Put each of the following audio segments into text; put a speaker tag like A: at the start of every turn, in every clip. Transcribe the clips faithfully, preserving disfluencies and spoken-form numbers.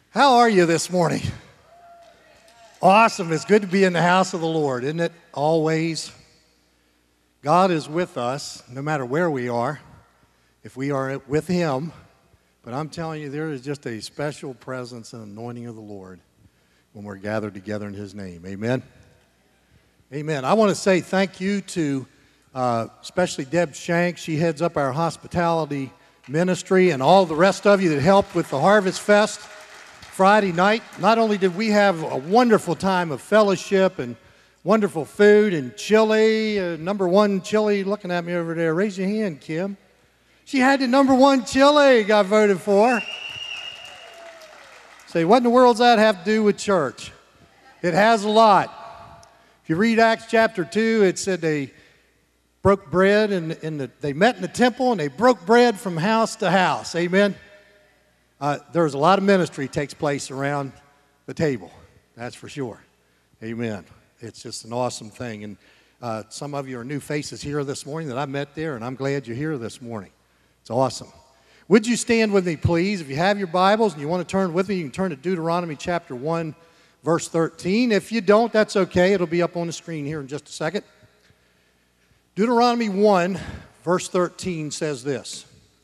A: How are you this morning? Awesome. It's good to be in the house of the Lord, isn't it? Always. God is with us no matter where we are, if we are with Him. But I'm telling you, there is just a special presence and anointing of the Lord when we're gathered together in His name. Amen? Amen. I want to say thank you to uh, especially Deb Shank. She heads up our hospitality ministry, and all the rest of you that helped with the Harvest Fest Friday night. Not only did we have a wonderful time of fellowship and wonderful food and chili, uh, number one chili, looking at me over there. Raise your hand, Kim. She had the number one chili got voted for. Say, what in the world does that have to do with church? It has a lot. If you read Acts chapter two, it said they broke bread and, and the, they met in the temple and they broke bread from house to house. Amen. Uh, there's a lot of ministry takes place around the table. That's for sure. Amen. It's just an awesome thing. And uh, some of you are new faces here this morning that I met there, and I'm glad you're here this morning. It's awesome. Would you stand with me, please? If you have your Bibles and you want to turn with me, you can turn to Deuteronomy chapter one, verse thirteen. If you don't, that's okay. It'll be up on the screen here in just a second. Deuteronomy one, verse thirteen says this.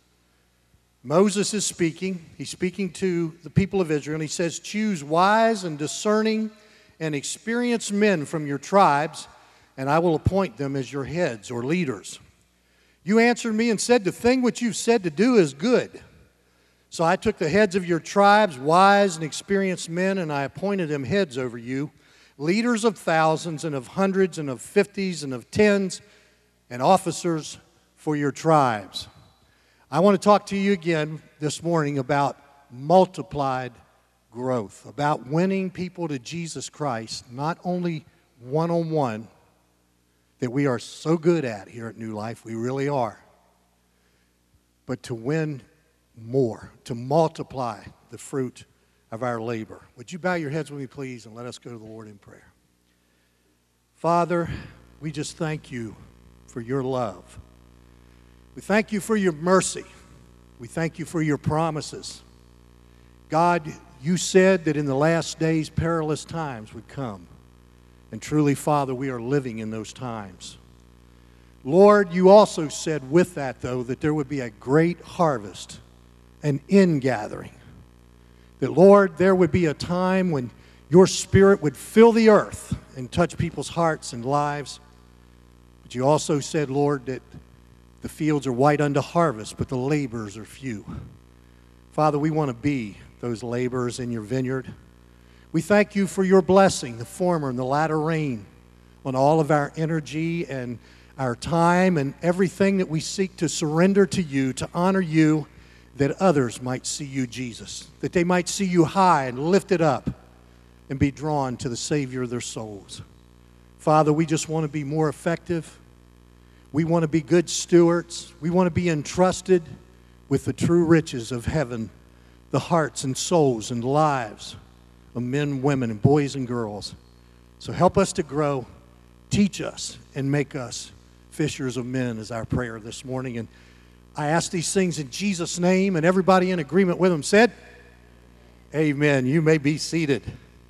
A: Moses is speaking. He's speaking to the people of Israel, and he says, choose wise and discerning and experienced men from your tribes, and I will appoint them as your heads or leaders. You answered me and said, the thing which you've said to do is good. So I took the heads of your tribes, wise and experienced men, and I appointed them heads over you, leaders of thousands and of hundreds and of fifties and of tens, and officers for your tribes. I want to talk to you again this morning about multiplied growth, about winning people to Jesus Christ, not only one-on-one, that we are so good at here at New Life, we really are, but to win more, to multiply the fruit of our labor. Would you bow your heads with me, please, and let us go to the Lord in prayer. Father, we just thank you for your love. We thank you for your mercy. We thank you for your promises. God, you said that in the last days perilous times would come. And truly, Father, we are living in those times. Lord, you also said with that, though, that there would be a great harvest, an ingathering. That, Lord, there would be a time when your Spirit would fill the earth and touch people's hearts and lives. But you also said, Lord, that the fields are white unto harvest, but the laborers are few. Father, we want to be those laborers in your vineyard. We thank you for your blessing, the former and the latter rain, on all of our energy and our time and everything that we seek to surrender to you, to honor you, that others might see you, Jesus, that they might see you high and lifted up and be drawn to the Savior of their souls. Father, we just want to be more effective. We want to be good stewards. We want to be entrusted with the true riches of heaven, the hearts and souls and lives of men, women, and boys and girls. So help us to grow, teach us, and make us fishers of men is our prayer this morning. And I ask these things in Jesus' name, and everybody in agreement with them said, amen. You may be seated.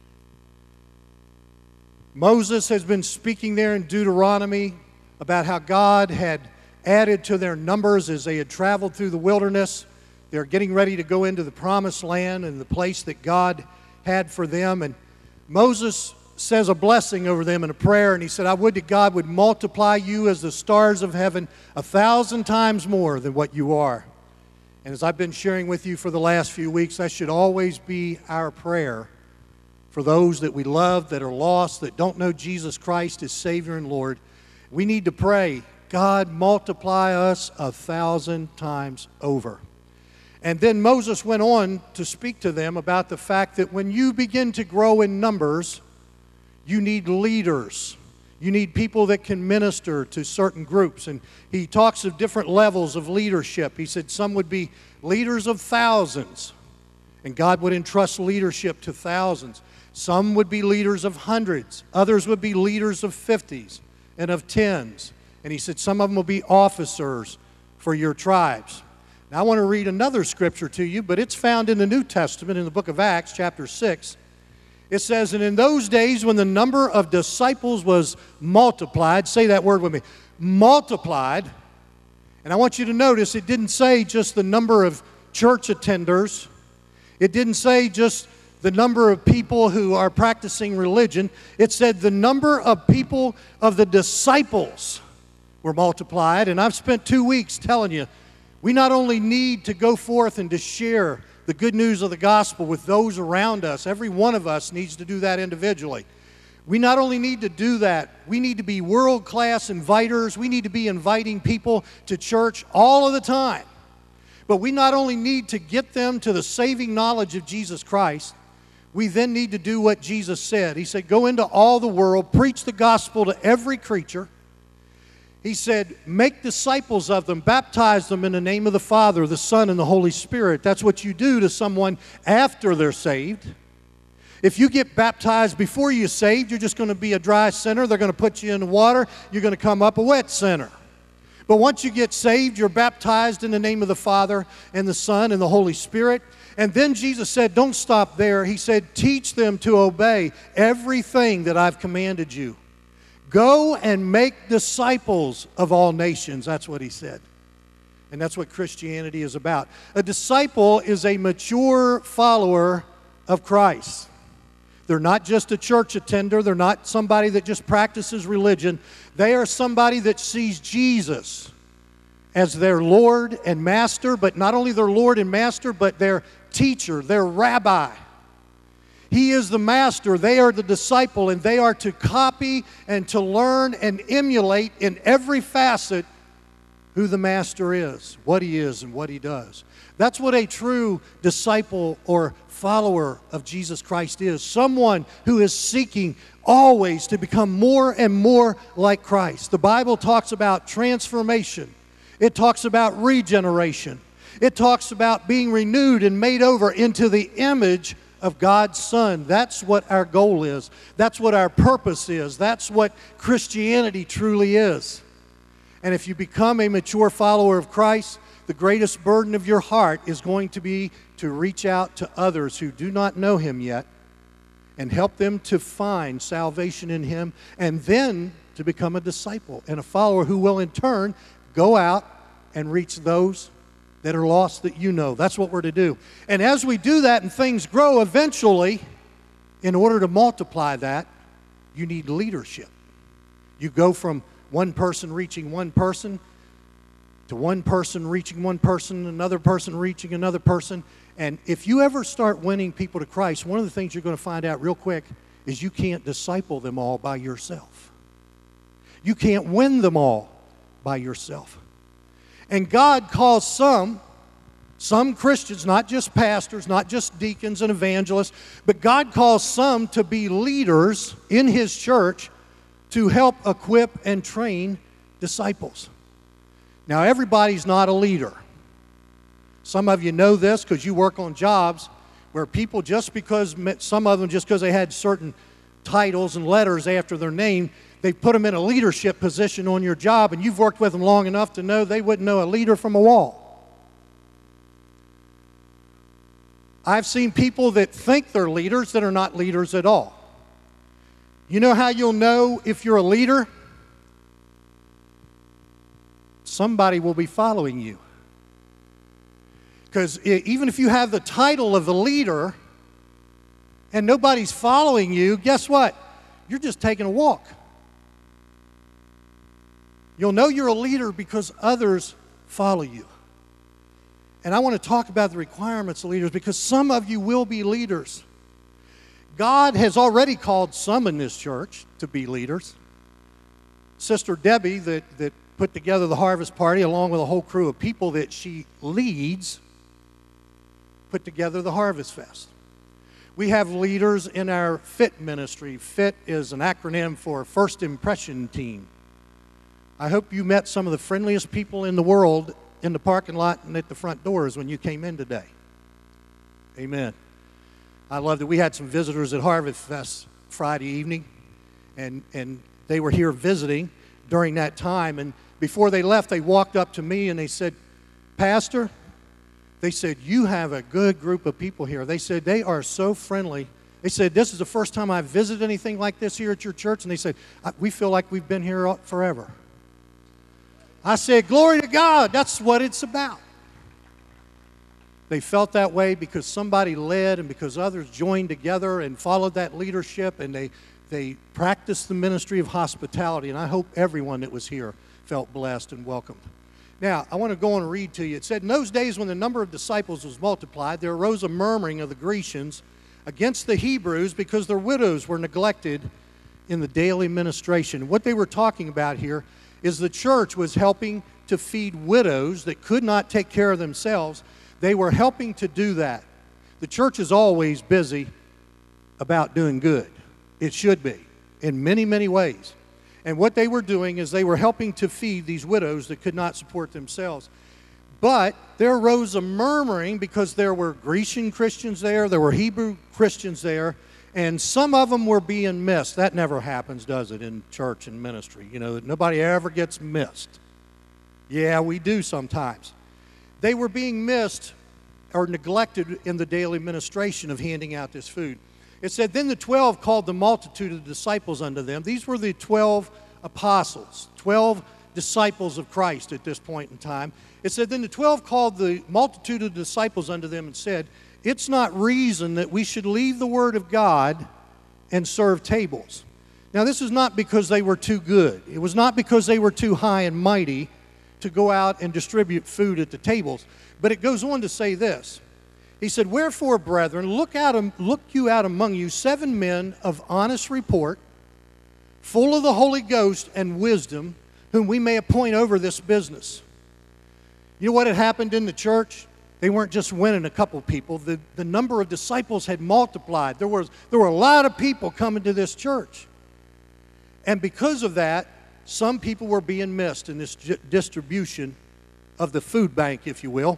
A: Moses has been speaking there in Deuteronomy about how God had added to their numbers as they had traveled through the wilderness. They're getting ready to go into the promised land and the place that God had for them. And Moses says a blessing over them in a prayer, and he said, I would that God would multiply you as the stars of heaven a thousand times more than what you are. And as I've been sharing with you for the last few weeks, that should always be our prayer for those that we love, that are lost, that don't know Jesus Christ as Savior and Lord. We need to pray, God, multiply us a thousand times over. And then Moses went on to speak to them about the fact that when you begin to grow in numbers, you need leaders. You need people that can minister to certain groups. And he talks of different levels of leadership. He said some would be leaders of thousands, and God would entrust leadership to thousands. Some would be leaders of hundreds. Others would be leaders of fifties and of tens. And he said some of them will be officers for your tribes. Now, I want to read another scripture to you, but it's found in the New Testament in the book of Acts, chapter six. It says, "And in those days when the number of disciples was multiplied," say that word with me, multiplied. And I want you to notice it didn't say just the number of church attenders. It didn't say just the number of people who are practicing religion. It said the number of people of the disciples were multiplied. And I've spent two weeks telling you, we not only need to go forth and to share the good news of the gospel with those around us. Every one of us needs to do that individually. We not only need to do that, we need to be world-class inviters. We need to be inviting people to church all of the time. But we not only need to get them to the saving knowledge of Jesus Christ, we then need to do what Jesus said. He said, "Go into all the world, preach the gospel to every creature." He said, "Make disciples of them, baptize them in the name of the Father, the Son, and the Holy Spirit." That's what you do to someone after they're saved. If you get baptized before you're saved, you're just going to be a dry sinner. They're going to put you in the water. You're going to come up a wet sinner. But once you get saved, you're baptized in the name of the Father and the Son and the Holy Spirit. And then Jesus said, don't stop there. He said, teach them to obey everything that I've commanded you. Go and make disciples of all nations. That's what he said. And that's what Christianity is about. A disciple is a mature follower of Christ. They're not just a church attender. They're not somebody that just practices religion. They are somebody that sees Jesus as their Lord and Master, but not only their Lord and Master, but their teacher, their rabbi. He is the master, they are the disciple, and they are to copy and to learn and emulate in every facet who the master is, what he is and what he does. That's what a true disciple or follower of Jesus Christ is. Someone who is seeking always to become more and more like Christ. The Bible talks about transformation. It talks about regeneration. It talks about being renewed and made over into the image of God's Son. That's what our goal is. That's what our purpose is. That's what Christianity truly is. And if you become a mature follower of Christ, the greatest burden of your heart is going to be to reach out to others who do not know Him yet and help them to find salvation in Him, and then to become a disciple and a follower who will in turn go out and reach those that are lost that you know. That's what we're to do. And as we do that and things grow, eventually, in order to multiply that, you need leadership. You go from one person reaching one person to one person reaching one person, another person reaching another person. And if you ever start winning people to Christ, one of the things you're going to find out real quick is you can't disciple them all by yourself. You can't win them all by yourself. And God calls some, some Christians, not just pastors, not just deacons and evangelists, but God calls some to be leaders in His church to help equip and train disciples. Now, everybody's not a leader. Some of you know this because you work on jobs where people, just because, some of them just because they had certain titles and letters after their name, they put them in a leadership position on your job, and you've worked with them long enough to know they wouldn't know a leader from a wall. I've seen people that think they're leaders that are not leaders at all. You know how you'll know if you're a leader? Somebody will be following you. Because even if you have the title of the leader and nobody's following you, guess what? You're just taking a walk. You'll know you're a leader because others follow you. And I want to talk about the requirements of leaders because some of you will be leaders. God has already called some in this church to be leaders. Sister Debbie, that, that put together the harvest party along with a whole crew of people that she leads, put together the Harvest Fest. We have leaders in our FIT ministry. FIT is an acronym for First Impression Team. I hope you met some of the friendliest people in the world in the parking lot and at the front doors when you came in today. Amen. I love that we had some visitors at Harvest Fest Friday evening, and, and they were here visiting during that time. And before they left, they walked up to me and they said, Pastor, They said, you have a good group of people here. They said, they are so friendly. They said, this is the first time I've visited anything like this here at your church. And they said, we feel like we've been here forever. I said, glory to God. That's what it's about. They felt that way because somebody led and because others joined together and followed that leadership, and they, they practiced the ministry of hospitality. And I hope everyone that was here felt blessed and welcomed. Now, I want to go on and read to you. It said, in those days when the number of disciples was multiplied, there arose a murmuring of the Grecians against the Hebrews because their widows were neglected in the daily ministration. What they were talking about here is the church was helping to feed widows that could not take care of themselves. They were helping to do that. The church is always busy about doing good. It should be, in many, many ways. And what they were doing is they were helping to feed these widows that could not support themselves. But there arose a murmuring because there were Grecian Christians there, there were Hebrew Christians there, and some of them were being missed. That never happens, does it, in church and ministry? You know, nobody ever gets missed. Yeah, we do sometimes. They were being missed or neglected in the daily ministration of handing out this food. It said, then the twelve called the multitude of the disciples unto them. These were the twelve apostles, twelve disciples of Christ at this point in time. It said, then the twelve called the multitude of the disciples unto them and said, it's not reason that we should leave the word of God and serve tables. Now, this is not because they were too good. It was not because they were too high and mighty to go out and distribute food at the tables. But it goes on to say this. He said, wherefore, brethren, look out, look you out among you seven men of honest report, full of the Holy Ghost and wisdom, whom we may appoint over this business. You know what had happened in the church? They weren't just winning a couple people. The, the number of disciples had multiplied. There was, there were a lot of people coming to this church. And because of that, some people were being missed in this distribution of the food bank, if you will.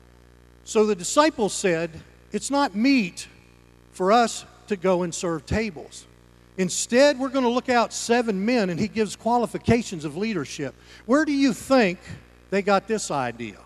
A: So the disciples said, it's not meet for us to go and serve tables. Instead, we're going to look out seven men, and he gives qualifications of leadership. Where do you think they got this idea?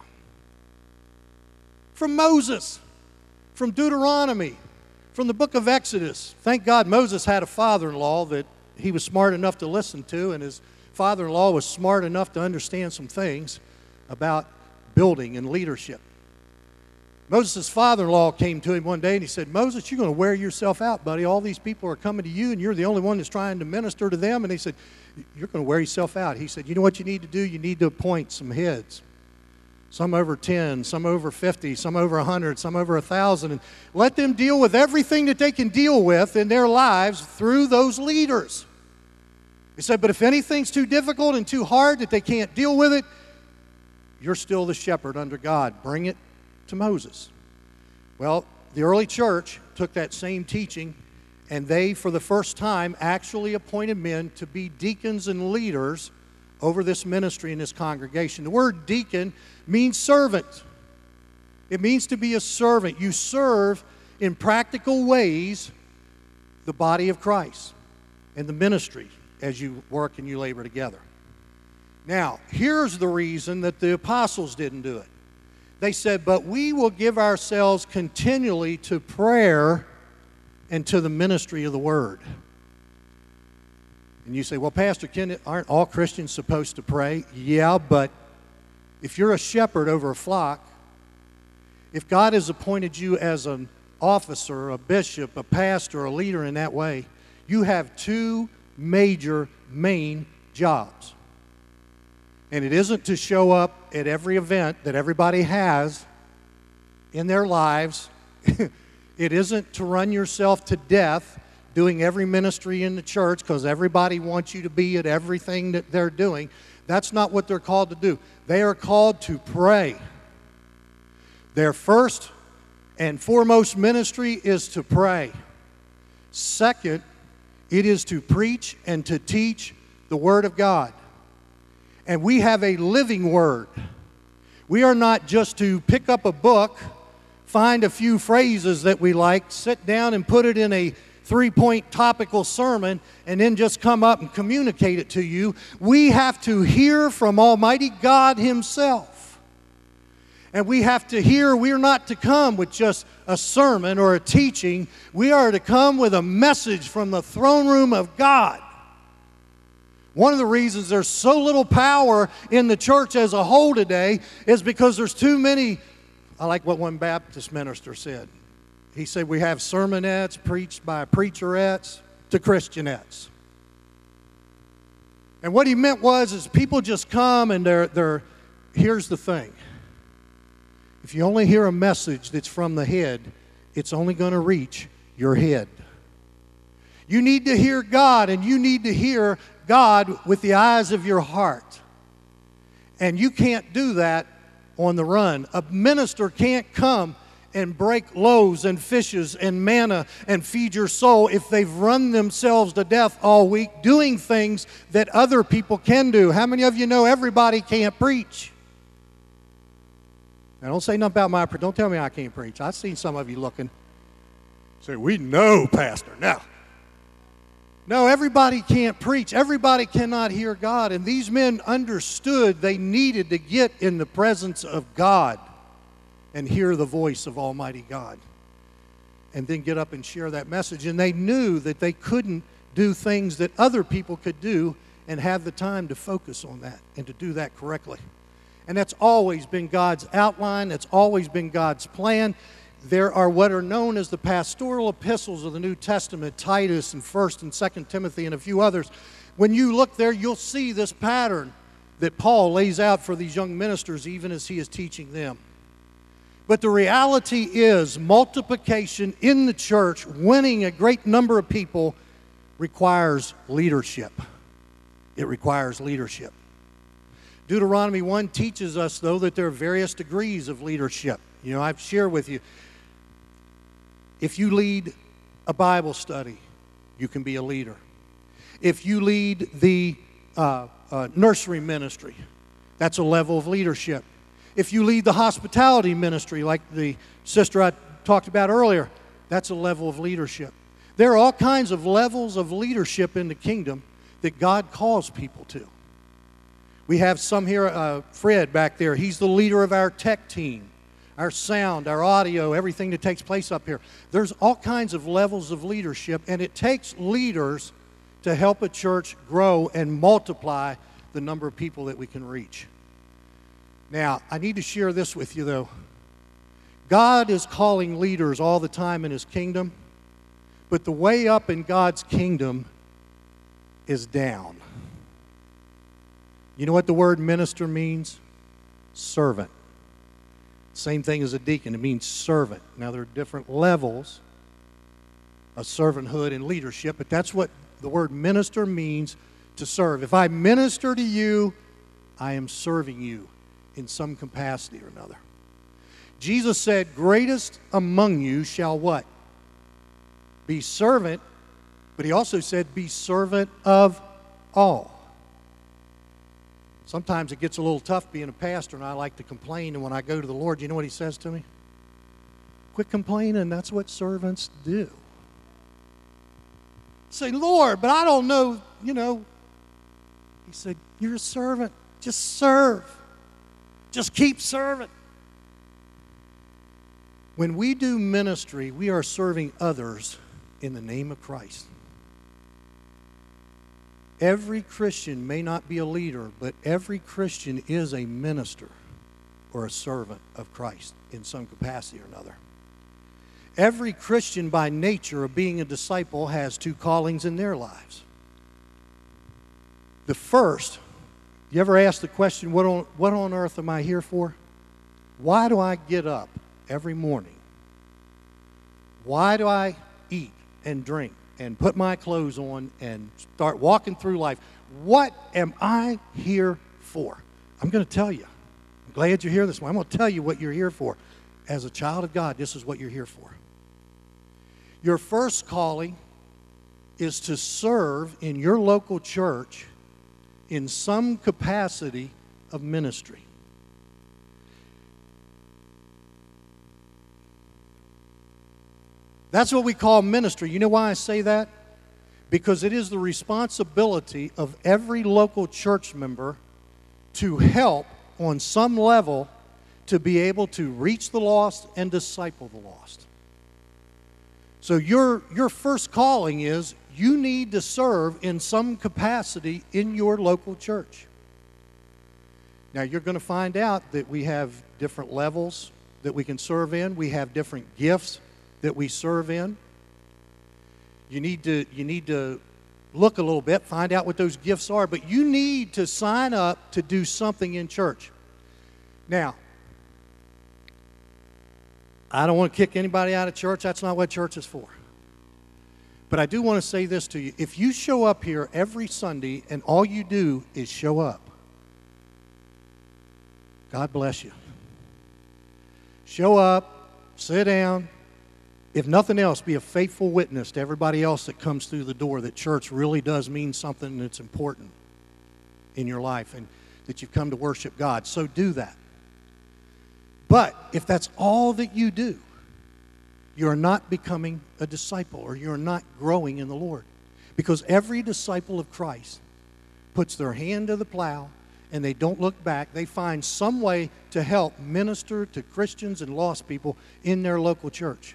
A: From Moses, from Deuteronomy, from the book of Exodus. Thank God Moses had a father-in-law that he was smart enough to listen to, and his father-in-law was smart enough to understand some things about building and leadership. Moses' father-in-law came to him one day and he said, Moses, you're going to wear yourself out, buddy. All these people are coming to you and you're the only one that's trying to minister to them. And he said, you're going to wear yourself out. He said, you know what you need to do? You need to appoint some heads. Some over ten, some over fifty, some over a hundred, some over a thousand. And let them deal with everything that they can deal with in their lives through those leaders. He said, but if anything's too difficult and too hard that they can't deal with it, you're still the shepherd under God. Bring it to Moses. Well, the early church took that same teaching, and they, for the first time, actually appointed men to be deacons and leaders over this ministry in this congregation. The word deacon means servant. It means to be a servant. You serve in practical ways the body of Christ and the ministry as you work and you labor together. Now, here's the reason that the apostles didn't do it. They said, but we will give ourselves continually to prayer and to the ministry of the word. And you say, well, Pastor Ken, aren't all Christians supposed to pray? Yeah, but if you're a shepherd over a flock, if God has appointed you as an officer, a bishop, a pastor, a leader in that way, you have two major main jobs. And it isn't to show up at every event that everybody has in their lives. It isn't to run yourself to death doing every ministry in the church because everybody wants you to be at everything that they're doing. That's not what they're called to do. They are called to pray. Their first and foremost ministry is to pray. Second, it is to preach and to teach the Word of God. And we have a living Word. We are not just to pick up a book, find a few phrases that we like, sit down and put it in a three-point topical sermon, and then just come up and communicate it to you. We have to hear from Almighty God Himself. And we have to hear, we are not to come with just a sermon or a teaching. We are to come with a message from the throne room of God. One of the reasons there's so little power in the church as a whole today is because there's too many. I like what one Baptist minister said. He said we have sermonettes preached by preacherettes to Christianettes. And what he meant was is people just come and they're, they're, here's the thing. If you only hear a message that's from the head, it's only going to reach your head. You need to hear God, and you need to hear God with the eyes of your heart. And you can't do that on the run. A minister can't come and break loaves and fishes and manna and feed your soul if they've run themselves to death all week doing things that other people can do. How many of you know everybody can't preach? Now, don't say nothing about my, don't tell me I can't preach. I've seen some of you looking. Say, we know, Pastor. No. No, everybody can't preach. Everybody cannot hear God. And these men understood they needed to get in the presence of God and hear the voice of Almighty God. And then get up and share that message. And they knew that they couldn't do things that other people could do and have the time to focus on that and to do that correctly. And that's always been God's outline. That's always been God's plan. There are what are known as the pastoral epistles of the New Testament, Titus and First and Second Timothy and a few others. When you look there, you'll see this pattern that Paul lays out for these young ministers even as he is teaching them. But the reality is multiplication in the church, winning a great number of people, requires leadership. It requires leadership. Deuteronomy one teaches us, though, that there are various degrees of leadership. You know, I've shared with you, if you lead a Bible study, you can be a leader. If you lead the uh, uh, nursery ministry, that's a level of leadership. If you lead the hospitality ministry, like the sister I talked about earlier, that's a level of leadership. There are all kinds of levels of leadership in the kingdom that God calls people to. We have some here, uh, Fred back there. He's the leader of our tech team, our sound, our audio, everything that takes place up here. There's all kinds of levels of leadership, and it takes leaders to help a church grow and multiply the number of people that we can reach. Now, I need to share this with you, though. God is calling leaders all the time in His kingdom, but the way up in God's kingdom is down. You know what the word minister means? Servant. Same thing as a deacon. It means servant. Now, there are different levels of servanthood and leadership, but that's what the word minister means, to serve. If I minister to you, I am serving you in some capacity or another. Jesus said, greatest among you shall what? Be servant, but He also said, be servant of all. Sometimes it gets a little tough being a pastor, and I like to complain, and when I go to the Lord, you know what He says to me? Quit complaining, that's what servants do. Say, Lord, but I don't know, you know. He said, you're a servant. Just serve. Just keep serving. When we do ministry, we are serving others in the name of Christ. Every Christian may not be a leader, but every Christian is a minister or a servant of Christ in some capacity or another. Every Christian by nature of being a disciple has two callings in their lives. The first, you ever ask the question, what on, what on earth am I here for? Why do I get up every morning? Why do I eat and drink and put my clothes on and start walking through life? What am I here for? I'm going to tell you. I'm glad you're here this morning. I'm going to tell you what you're here for. As a child of God, this is what you're here for. Your first calling is to serve in your local church in some capacity of ministry. That's what we call ministry. You know why I say that? Because it is the responsibility of every local church member to help on some level to be able to reach the lost and disciple the lost. So your, your first calling is you need to serve in some capacity in your local church. Now, you're going to find out that we have different levels that we can serve in. We have different gifts that we serve in. You need to, you need to look a little bit, find out what those gifts are, but you need to sign up to do something in church. Now, I don't want to kick anybody out of church. That's not what church is for. But I do want to say this to you. If you show up here every Sunday and all you do is show up, God bless you. Show up, sit down. If nothing else, be a faithful witness to everybody else that comes through the door that church really does mean something that's important in your life and that you've come to worship God. So do that. But if that's all that you do, you're not becoming a disciple, or you're not growing in the Lord. Because every disciple of Christ puts their hand to the plow and they don't look back. They find some way to help minister to Christians and lost people in their local church.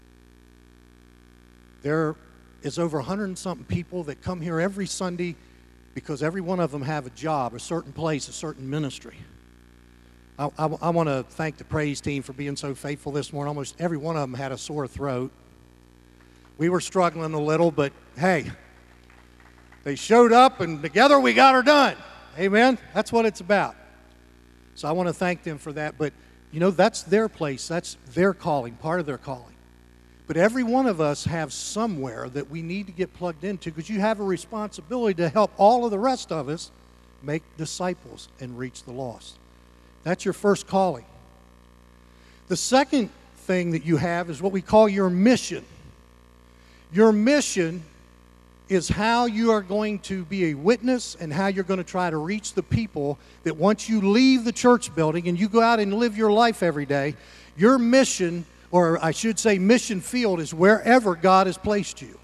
A: There is over a hundred and something people that come here every Sunday because every one of them have a job, a certain place, a certain ministry. I, I, I want to thank the praise team for being so faithful this morning. Almost every one of them had a sore throat. We were struggling a little, but hey, they showed up and together we got her done. Amen? That's what it's about. So I want to thank them for that. But, you know, that's their place. That's their calling, part of their calling. But every one of us have somewhere that we need to get plugged into, because you have a responsibility to help all of the rest of us make disciples and reach the lost. That's your first calling. The second thing that you have is what we call your mission. Your mission is how you are going to be a witness and how you're going to try to reach the people that once you leave the church building and you go out and live your life every day, your mission, or I should say mission field, is wherever God has placed you.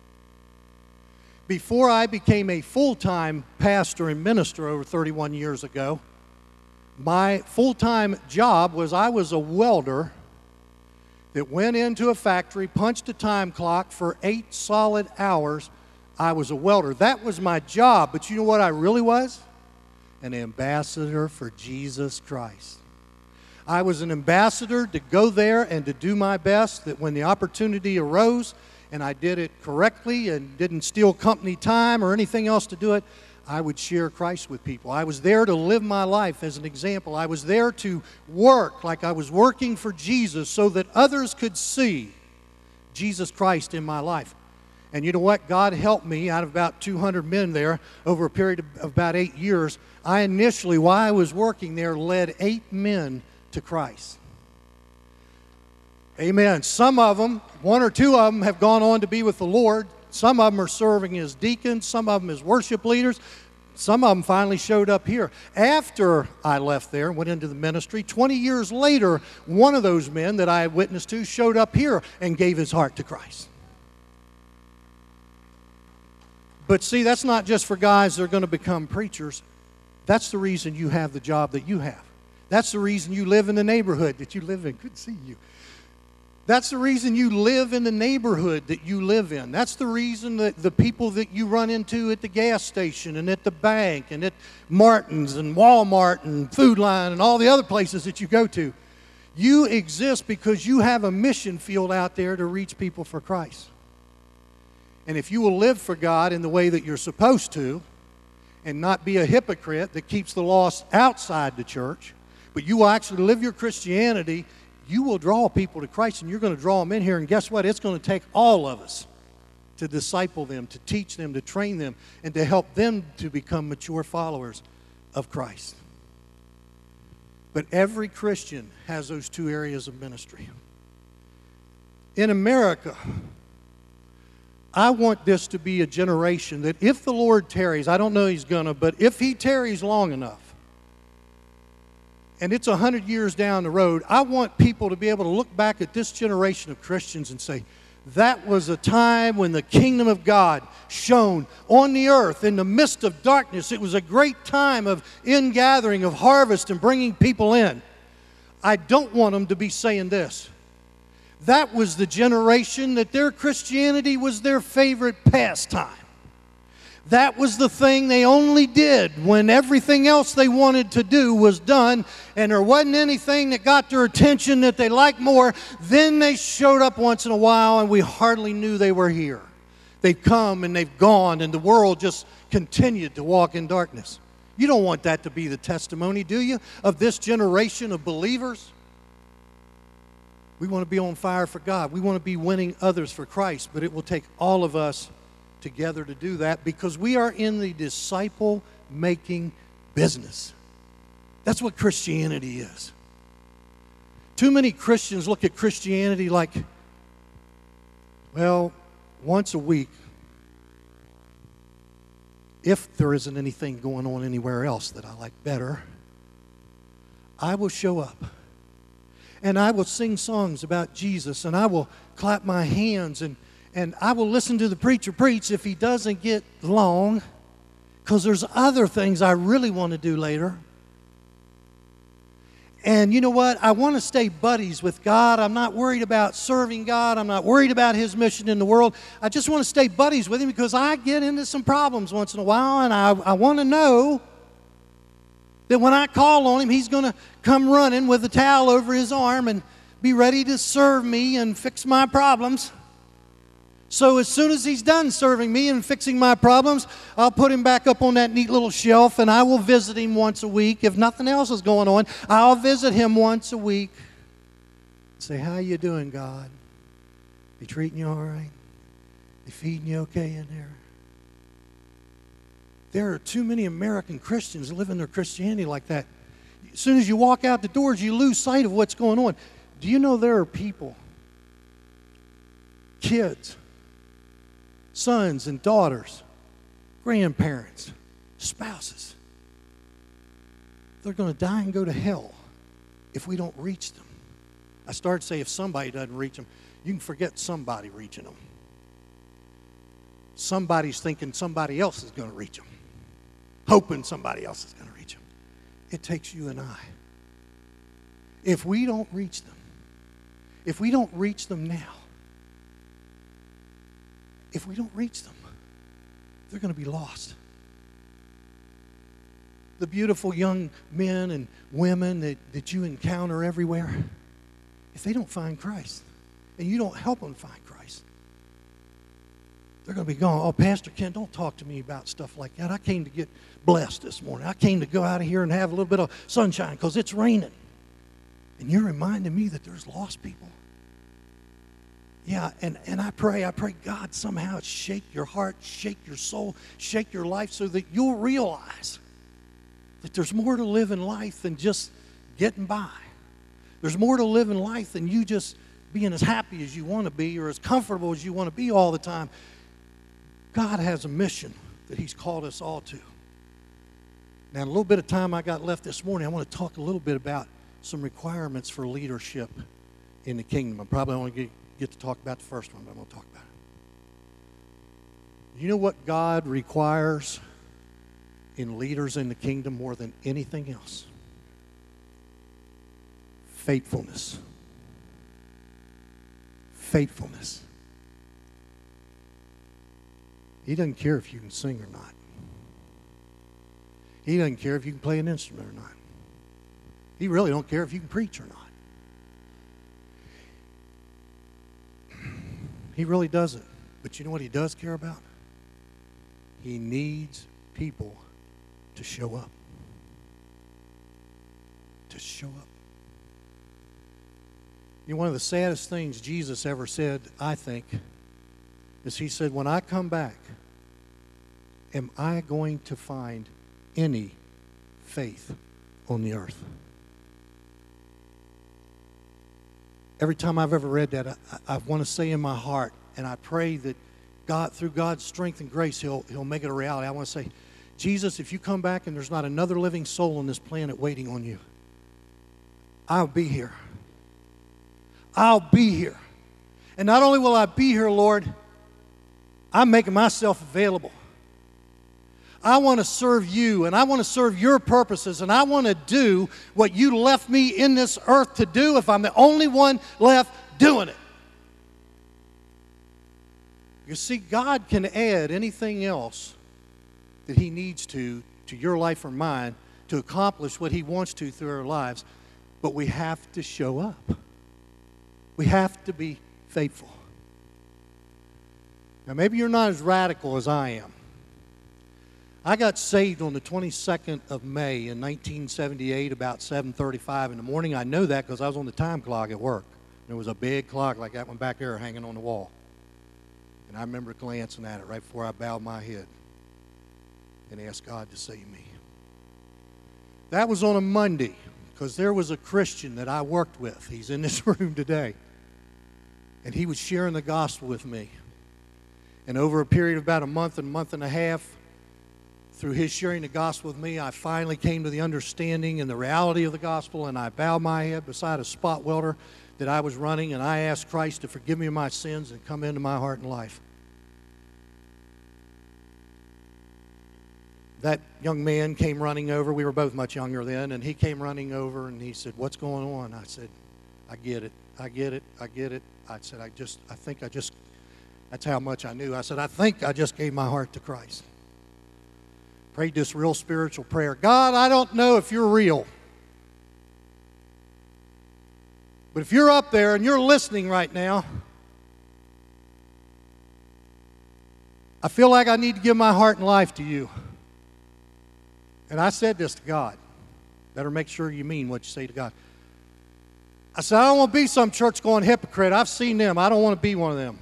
A: Before I became a full-time pastor and minister over thirty-one years ago, my full-time job was I was a welder that went into a factory, punched a time clock for eight solid hours. I was a welder. That was my job. But you know what I really was? An ambassador for Jesus Christ. I was an ambassador to go there and to do my best, that when the opportunity arose and I did it correctly and didn't steal company time or anything else to do it, I would share Christ with people. I was there to live my life as an example. I was there to work like I was working for Jesus so that others could see Jesus Christ in my life. And you know what? God helped me. Out of about two hundred men there over a period of about eight years, I initially, while I was working there, led eight men to Christ. Amen. Some of them, one or two of them, have gone on to be with the Lord. Some of them are serving as deacons. Some of them as worship leaders. Some of them finally showed up here. After I left there and went into the ministry, twenty years later, one of those men that I had witnessed to showed up here and gave his heart to Christ. But see, that's not just for guys that are going to become preachers. That's the reason you have the job that you have. That's the reason you live in the neighborhood that you live in. Good to see you. That's the reason you live in the neighborhood that you live in. That's the reason that the people that you run into at the gas station and at the bank and at Martin's and Walmart and Food Line and all the other places that you go to, you exist because you have a mission field out there to reach people for Christ. And if you will live for God in the way that you're supposed to and not be a hypocrite that keeps the lost outside the church, but you will actually live your Christianity, you will draw people to Christ, and you're going to draw them in here. And guess what? It's going to take all of us to disciple them, to teach them, to train them, and to help them to become mature followers of Christ. But every Christian has those two areas of ministry. In America, I want this to be a generation that if the Lord tarries, I don't know He's going to, but if He tarries long enough, and it's a hundred years down the road, I want people to be able to look back at this generation of Christians and say, that was a time when the kingdom of God shone on the earth in the midst of darkness. It was a great time of ingathering, of harvest, and bringing people in. I don't want them to be saying this. That was the generation that their Christianity was their favorite pastime. That was the thing they only did when everything else they wanted to do was done, and there wasn't anything that got their attention that they liked more. Then they showed up once in a while, and we hardly knew they were here. They've come and they've gone, and the world just continued to walk in darkness. You don't want that to be the testimony, do you, of this generation of believers? We want to be on fire for God. We want to be winning others for Christ, but it will take all of us together to do that because we are in the disciple-making business. That's what Christianity is. Too many Christians look at Christianity like, well, once a week, if there isn't anything going on anywhere else that I like better, I will show up. And I will sing songs about Jesus, and I will clap my hands, and, and I will listen to the preacher preach if he doesn't get long, because there's other things I really want to do later. And you know what? I want to stay buddies with God. I'm not worried about serving God. I'm not worried about His mission in the world. I just want to stay buddies with Him because I get into some problems once in a while, and I, I want to know that when I call on Him, He's going to come running with a towel over His arm and be ready to serve me and fix my problems. So as soon as He's done serving me and fixing my problems, I'll put Him back up on that neat little shelf, and I will visit Him once a week. If nothing else is going on, I'll visit Him once a week. Say, how you doing, God? He treating you all right? He feeding you okay in there? There are too many American Christians living their Christianity like that. As soon as you walk out the doors, you lose sight of what's going on. Do you know there are people, kids, sons and daughters, grandparents, spouses, they're going to die and go to hell if we don't reach them. I started to say if somebody doesn't reach them, you can forget somebody reaching them. Somebody's thinking somebody else is going to reach them, hoping somebody else is going to reach them. It takes you and I. If we don't reach them, if we don't reach them now, if we don't reach them, they're going to be lost. The beautiful young men and women that, that you encounter everywhere, if they don't find Christ, and you don't help them find Christ, they're going to be gone. Oh, Pastor Ken, don't talk to me about stuff like that. I came to get blessed this morning. I came to go out of here and have a little bit of sunshine because it's raining. And you're reminding me that there's lost people. Yeah, and, and I pray, I pray God somehow shake your heart, shake your soul, shake your life so that you'll realize that there's more to live in life than just getting by. There's more to live in life than you just being as happy as you want to be or as comfortable as you want to be all the time. God has a mission that He's called us all to. Now, in a little bit of time I got left this morning, I want to talk a little bit about some requirements for leadership in the kingdom. I probably only get, get to talk about the first one, but I'm going to talk about it. You know what God requires in leaders in the kingdom more than anything else? Faithfulness. Faithfulness. He doesn't care if you can sing or not. He doesn't care if you can play an instrument or not. He really don't care if you can preach or not. He really doesn't. But you know what He does care about? He needs people to show up. To show up. You know, one of the saddest things Jesus ever said, I think, is He said, when I come back, am I going to find any faith on the earth? Every time I've ever read that, I, I want to say in my heart, and I pray that God, through God's strength and grace, He'll, He'll make it a reality. I want to say, Jesus, if you come back and there's not another living soul on this planet waiting on you, I'll be here. I'll be here. And not only will I be here, Lord, I'm making myself available. I want to serve you, and I want to serve your purposes, and I want to do what you left me in this earth to do if I'm the only one left doing it. You see, God can add anything else that He needs to to your life or mine to accomplish what He wants to through our lives, but we have to show up. We have to be faithful. Now, maybe you're not as radical as I am. I got saved on the twenty-second of May in nineteen seventy-eight, about seven thirty-five in the morning. I know that because I was on the time clock at work. There was a big clock like that one back there hanging on the wall. And I remember glancing at it right before I bowed my head and asked God to save me. That was on a Monday because there was a Christian that I worked with. He's in this room today. And he was sharing the gospel with me. And over a period of about a month and a month and a half, through his sharing the gospel with me, I finally came to the understanding and the reality of the gospel, and I bowed my head beside a spot welder that I was running, and I asked Christ to forgive me of my sins and come into my heart and life. That young man came running over. We were both much younger then, and he came running over, and he said, "What's going on?" I said, "I get it. I get it. I get it." I said, I just, I think I just, that's how much I knew. I said, "I think I just gave my heart to Christ." Prayed this real spiritual prayer. God, I don't know if you're real. But if you're up there and you're listening right now, I feel like I need to give my heart and life to you. And I said this to God. Better make sure you mean what you say to God. I said, I don't want to be some church-going hypocrite. I've seen them. I don't want to be one of them.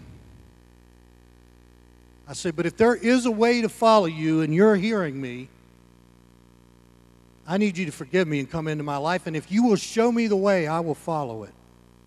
A: I said, but if there is a way to follow you and you're hearing me, I need you to forgive me and come into my life. And if you will show me the way, I will follow it.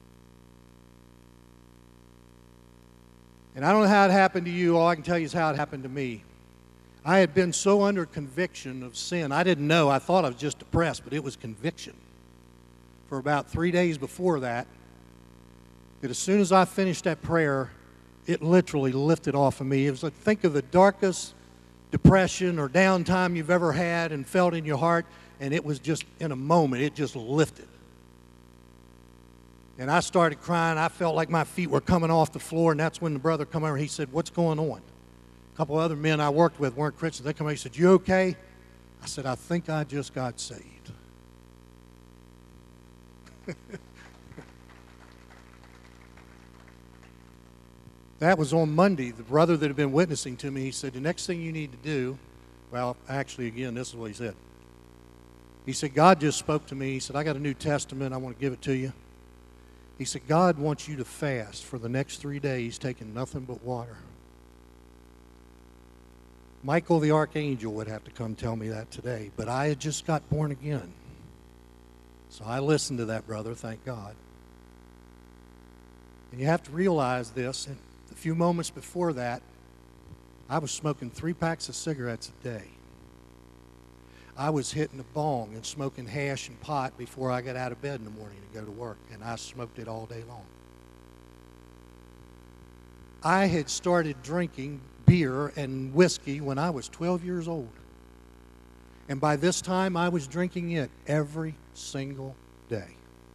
A: And I don't know how it happened to you. All I can tell you is how it happened to me. I had been so under conviction of sin. I didn't know. I thought I was just depressed, but it was conviction. For about three days before that, that as soon as I finished that prayer, it literally lifted off of me. It was like, think of the darkest depression or downtime you've ever had and felt in your heart, and it was just in a moment, it just lifted. And I started crying. I felt like my feet were coming off the floor, and that's when the brother come over. He said, "What's going on?" A couple other men I worked with weren't Christians. They come over. He said, "You okay?" I said, "I think I just got saved." That was on Monday. The brother that had been witnessing to me, he said, the next thing you need to do, well, actually, again, this is what he said. He said, God just spoke to me. He said, I got a New Testament. I want to give it to you. He said, God wants you to fast for the next three days, taking nothing but water. Michael the archangel would have to come tell me that today, but I had just got born again. So I listened to that brother, thank God. And you have to realize this. A few moments before that, I was smoking three packs of cigarettes a day. I was hitting a bong and smoking hash and pot before I got out of bed in the morning to go to work, and I smoked it all day long. I had started drinking beer and whiskey when I was twelve years old. And by this time, I was drinking it every single day.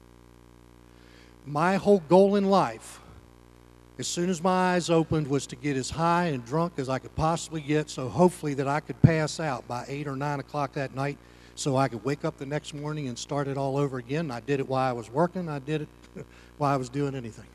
A: My whole goal in life, as soon as my eyes opened, was to get as high and drunk as I could possibly get, so hopefully that I could pass out by eight or nine o'clock that night so I could wake up the next morning and start it all over again. I did it while I was working. I did it while I was doing anything.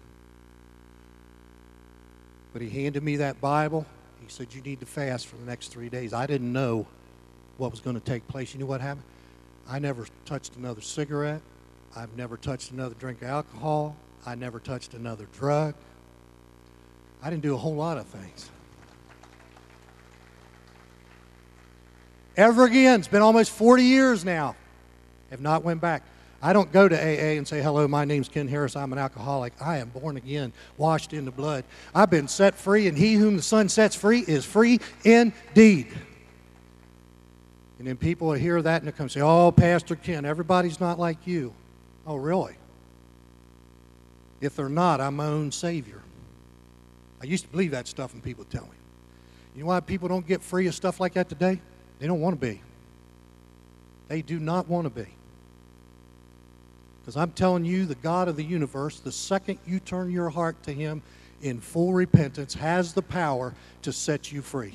A: But he handed me that Bible. He said, you need to fast for the next three days. I didn't know what was going to take place. You know what happened? I never touched another cigarette. I've never touched another drink of alcohol. I never touched another drug. I didn't do a whole lot of things. Ever again. It's been almost forty years now. Have not went back. I don't go to A A and say, hello, my name's Ken Harris. I'm an alcoholic. I am born again, washed in the blood. I've been set free, and he whom the Son sets free is free indeed. And then people will hear that and they'll come and say, oh, Pastor Ken, everybody's not like you. Oh, really? If they're not, I'm my own Savior. I used to believe that stuff when people tell me. You know why people don't get free of stuff like that today? They don't want to be. They do not want to be. Because I'm telling you, the God of the universe, the second you turn your heart to Him in full repentance, has the power to set you free.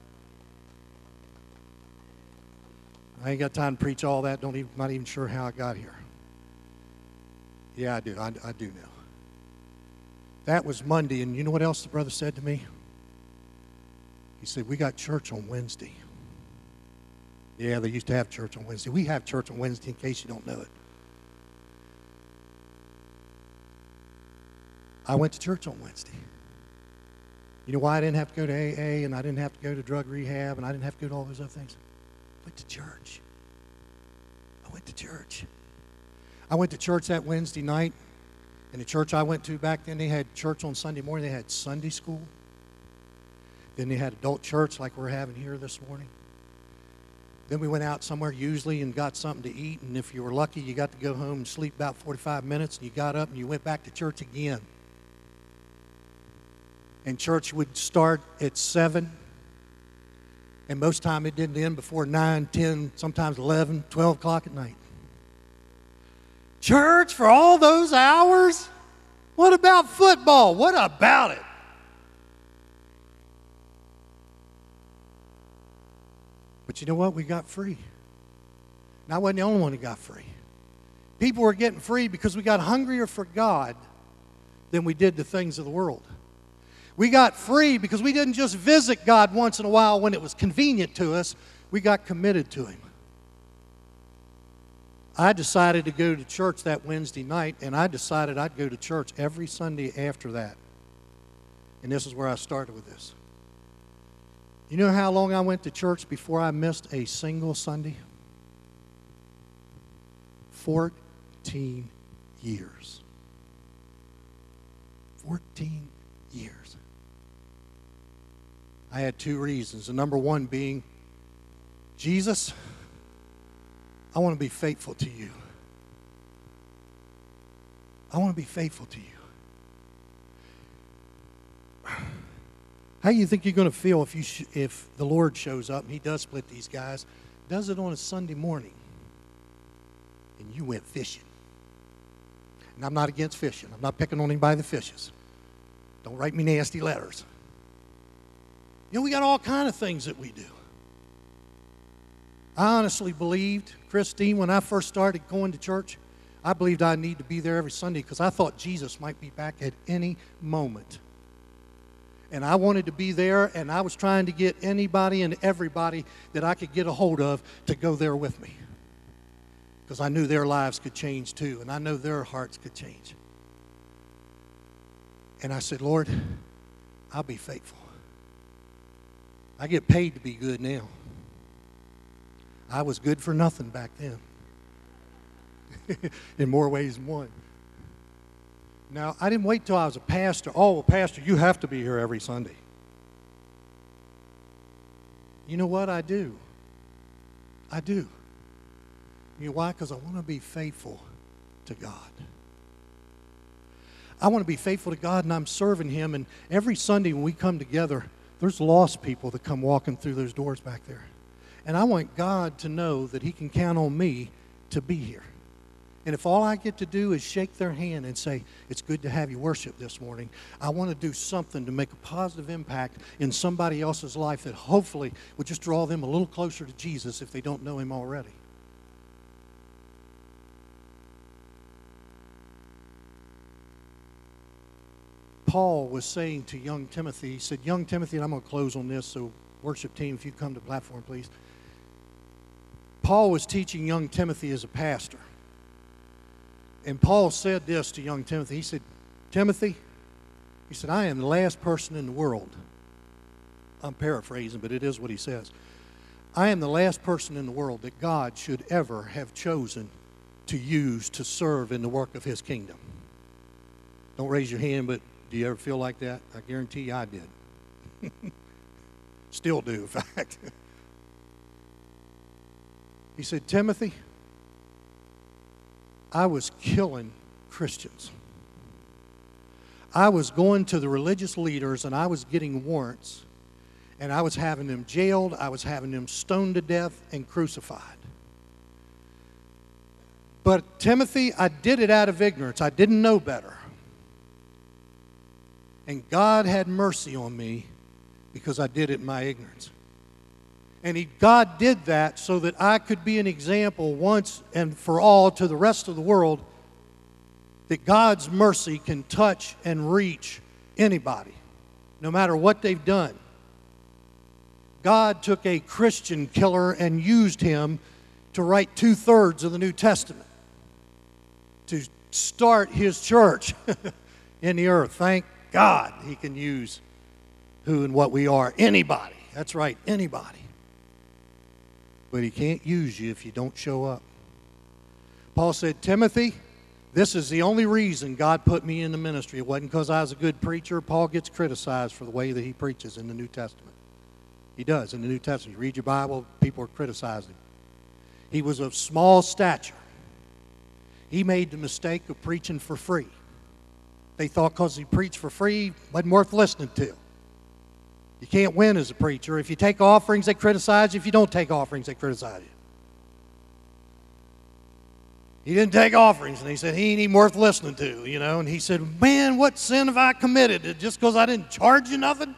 A: I ain't got time to preach all that. Don't even, not even sure how I got here. Yeah, I do. I, I do now. That was Monday, and you know what else the brother said to me? He said, we got church on Wednesday. Yeah, they used to have church on Wednesday. We have church on Wednesday, in case you don't know it. I went to church on Wednesday. You know why I didn't have to go to A A, and I didn't have to go to drug rehab, and I didn't have to go to all those other things? I went to church. I went to church. I went to church that Wednesday night. In the church I went to back then, they had church on Sunday morning. They had Sunday school. Then they had adult church like we're having here this morning. Then we went out somewhere usually and got something to eat. And if you were lucky, you got to go home and sleep about forty-five minutes. And you got up and you went back to church again. And church would start at seven. And most time it didn't end before nine, ten, sometimes eleven, twelve o'clock at night. Church for all those hours? What about football? What about it? But you know what? We got free. And I wasn't the only one who got free. People were getting free because we got hungrier for God than we did the things of the world. We got free because we didn't just visit God once in a while when it was convenient to us. We got committed to Him. I decided to go to church that Wednesday night, and I decided I'd go to church every Sunday after that. And this is where I started with this. You know how long I went to church before I missed a single Sunday? Fourteen years. Fourteen years. I had two reasons. The number one being, Jesus, I want to be faithful to you. I want to be faithful to you. How do you think you're going to feel if you sh- if the Lord shows up and He does split these guys, does it on a Sunday morning, and you went fishing? And I'm not against fishing. I'm not picking on anybody that fishes. Don't write me nasty letters. You know, we got all kind of things that we do. I honestly believed, Christine, when I first started going to church, I believed I need to be there every Sunday because I thought Jesus might be back at any moment. And I wanted to be there, and I was trying to get anybody and everybody that I could get a hold of to go there with me. Because I knew their lives could change too, and I know their hearts could change. And I said, Lord, I'll be faithful. I get paid to be good now. I was good for nothing back then. In more ways than one. Now, I didn't wait till I was a pastor. Oh, well, pastor, you have to be here every Sunday. You know what? I do. I do. You know why? Because I want to be faithful to God. I want to be faithful to God, and I'm serving Him. And every Sunday when we come together, there's lost people that come walking through those doors back there. And I want God to know that He can count on me to be here. And if all I get to do is shake their hand and say, it's good to have you worship this morning, I want to do something to make a positive impact in somebody else's life that hopefully would just draw them a little closer to Jesus if they don't know Him already. Paul was saying to young Timothy, he said, young Timothy, and I'm going to close on this, so worship team, if you come to the platform, please. Paul was teaching young Timothy as a pastor. And Paul said this to young Timothy. He said, Timothy, he said, I am the last person in the world. I'm paraphrasing, but it is what he says. I am the last person in the world that God should ever have chosen to use to serve in the work of His kingdom. Don't raise your hand, but do you ever feel like that? I guarantee you I did. Still do, in fact. He said, Timothy, I was killing Christians. I was going to the religious leaders and I was getting warrants. And I was having them jailed. I was having them stoned to death and crucified. But Timothy, I did it out of ignorance. I didn't know better. And God had mercy on me because I did it in my ignorance. And he, God did that so that I could be an example once and for all to the rest of the world that God's mercy can touch and reach anybody, no matter what they've done. God took a Christian killer and used him to write two-thirds of the New Testament, to start his church in the earth. Thank God he can use who and what we are. Anybody. That's right, anybody. But he can't use you if you don't show up. Paul said, Timothy, this is the only reason God put me in the ministry. It wasn't because I was a good preacher. Paul gets criticized for the way that he preaches in the New Testament. He does in the New Testament. You read your Bible, people are criticizing him. He was of small stature. He made the mistake of preaching for free. They thought because he preached for free, wasn't worth listening to. You can't win as a preacher. If you take offerings, they criticize you. If you don't take offerings, they criticize you. He didn't take offerings, and he said he ain't even worth listening to, you know. And he said, man, what sin have I committed? Just because I didn't charge you nothing?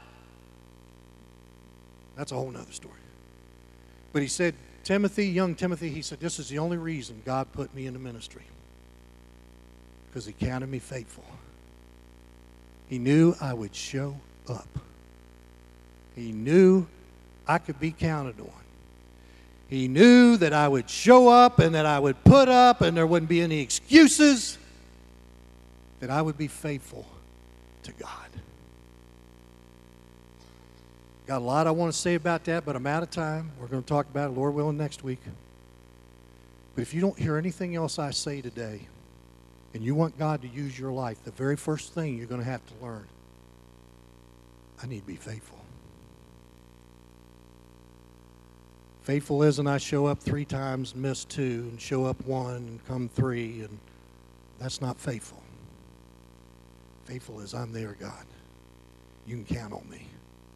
A: That's a whole nother story. But he said, Timothy, young Timothy, he said, this is the only reason God put me in the ministry. Because he counted me faithful. He knew I would show up. He knew I could be counted on. He knew that I would show up and that I would put up and there wouldn't be any excuses, that I would be faithful to God. Got a lot I want to say about that, but I'm out of time. We're going to talk about it, Lord willing, next week. But if you don't hear anything else I say today, and you want God to use your life, the very first thing you're going to have to learn, I need to be faithful. Faithful isn't I show up three times and miss two, and show up one and come three, and that's not faithful. Faithful is I'm there, God. You can count on me.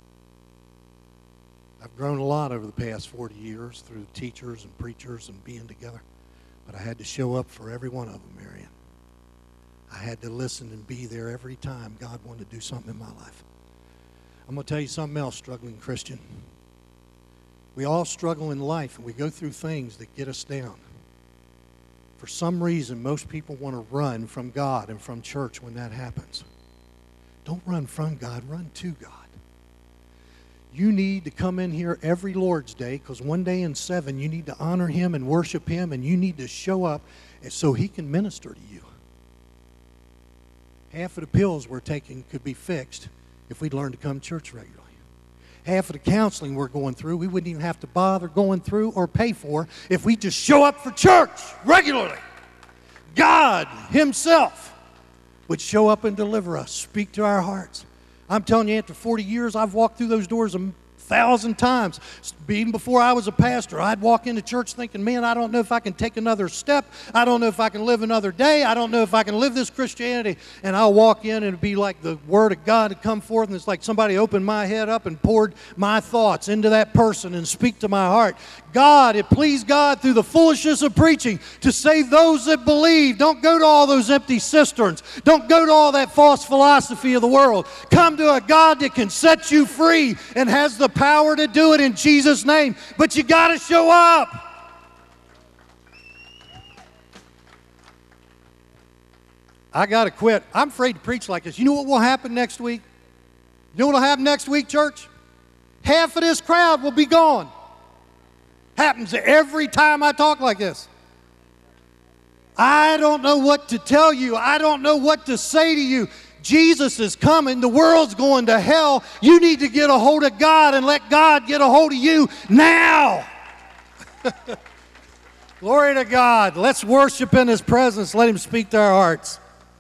A: I've grown a lot over the past forty years through teachers and preachers and being together, but I had to show up for every one of them, Marion. I had to listen and be there every time God wanted to do something in my life. I'm going to tell you something else, struggling Christian. We all struggle in life, and we go through things that get us down. For some reason, most people want to run from God and from church when that happens. Don't run from God, run to God. You need to come in here every Lord's Day, because one day in seven, you need to honor Him and worship Him, and you need to show up so He can minister to you. Half of the pills we're taking could be fixed if we'd learn to come to church regularly. Half of the counseling we're going through, we wouldn't even have to bother going through or pay for if we just show up for church regularly. God Himself would show up and deliver us, speak to our hearts. I'm telling you, after forty years, I've walked through those doors a thousand times. Even before I was a pastor, I'd walk into church thinking, man, I don't know if I can take another step. I don't know if I can live another day. I don't know if I can live this Christianity. And I'll walk in and it'd be like the Word of God had come forth, and it's like somebody opened my head up and poured my thoughts into that person and speak to my heart. God, it pleased God through the foolishness of preaching to save those that believe. Don't go to all those empty cisterns. Don't go to all that false philosophy of the world. Come to a God that can set you free and has the power to do it in Jesus' name. But you got to show up. I got to quit. I'm afraid to preach like this. You know what will happen next week? You know what will happen next week, church? Half of this crowd will be gone. Happens every time I talk like this. I don't know what to tell you. I don't know what to say to you. Jesus is coming. The world's going to hell. You need to get a hold of God and let God get a hold of you now. Glory to God. Let's worship in His presence. Let Him speak to our hearts.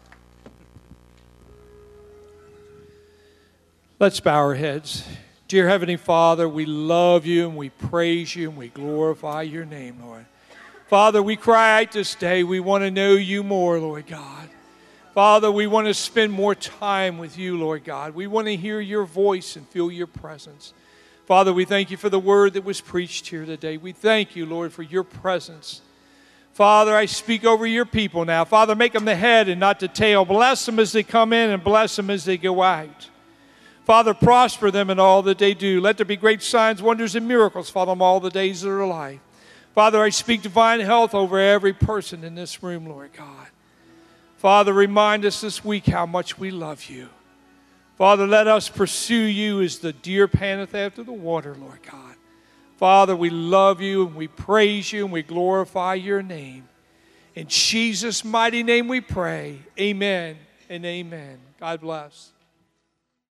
B: Let's bow our heads. Dear Heavenly Father, we love You and we praise You and we glorify Your name, Lord. Father, we cry out this day. We want to know You more, Lord God. Father, we want to spend more time with You, Lord God. We want to hear Your voice and feel Your presence. Father, we thank you for the word that was preached here today. We thank you, Lord, for your presence. Father, I speak over your people now. Father, make them the head and not the tail. Bless them as they come in and bless them as they go out. Father, prosper them in all that they do. Let there be great signs, wonders, and miracles, Father, in all the days of their life. Father, I speak divine health over every person in this room, Lord God. Father, remind us this week how much we love you. Father, let us pursue you as the deer panteth after the water, Lord God. Father, we love you and we praise you and we glorify your name. In Jesus' mighty name we pray. Amen and amen. God bless.